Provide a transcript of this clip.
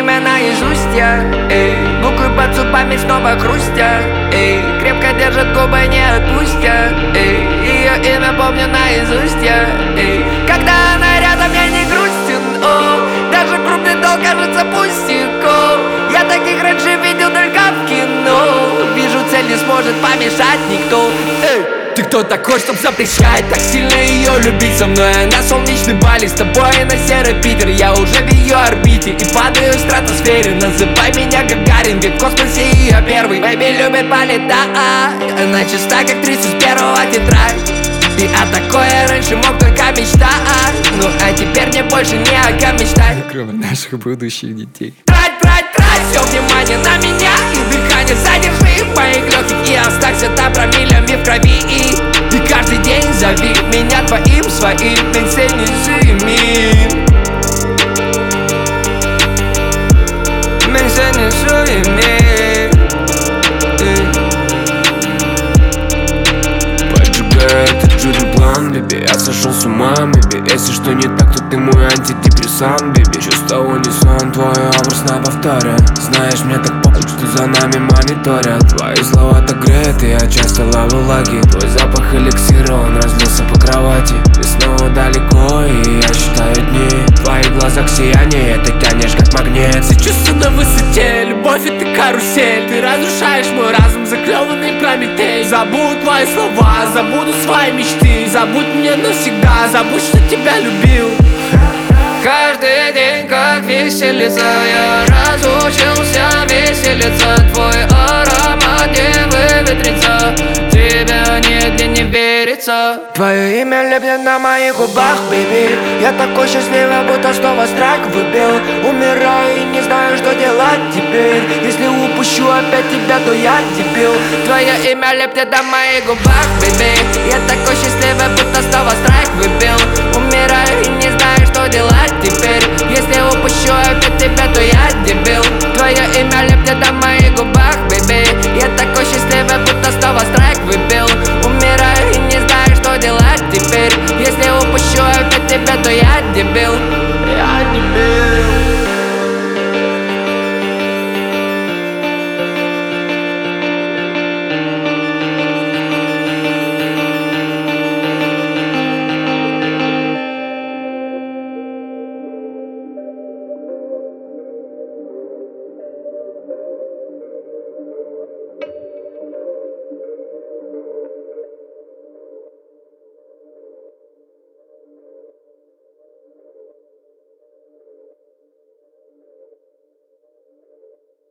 имя наизусть я, буквы под зубами снова хрустят, крепко держат губы, не отпустят, ее имя помню наизусть я, когда она рядом, я не грустен, даже крупный долг кажется пустяком. Я таких раньше видел только в кино. Вижу, цель не сможет помешать никто. Ты кто такой, чтоб запрещать так сильно ее любить? Со мной на солнечный Бали, с тобой на серый Питер. Я уже в ее орбите и падаю в стратосфере. Называй меня Гагарин, ведь в космосе ее первый. Бэйби любит полетать, она чиста, как 31-го тетрадь. И о такой я раньше мог только мечтать. Ну а теперь мне больше не о ком мечтать, кроме наших будущих детей. Трать, все внимание на меня и дыхание задержи в моих легких. И останься там промилями в крови. И каждый день зови меня твоим, своим. Это чудный план, беби, я сошел с ума, беби. Если что не так, то ты мой антидепрессант, беби. Чувство унисон, твой образ на повторе. Знаешь, мне так похуй, что за нами мониторят. Твои слова так греют, и я часто ловлю лаги. Твой запах эликсира, он разлился по кровати. Ты снова далеко, и я считаю дни. В твоих глазах сияние, ты тянешь как магнит. Все чувства на высоте, любовь это карусель. Ты разрушаешь мой разум, заклеванный Прометей. Забудь твои слова, забуду свои мечты. Забудь меня навсегда, забудь, что тебя любил. Каждый день как веселится, я разучился веселиться. Твой аромат не выветрится, тебя нигде не верится. Твое имя лепнет на моих губах, бэйби. Я такой счастливый, будто снова страйк выбил. Умираю и не знаю, что делать теперь. Если упущу опять тебя, то я дебил. Твое имя лепнет на моих губах, бэйби. Я такой счастливый, будто снова страйк выбил. Умираю и не знаю, что делать теперь. Если упущу опять тебя, то я дебил. Твое имя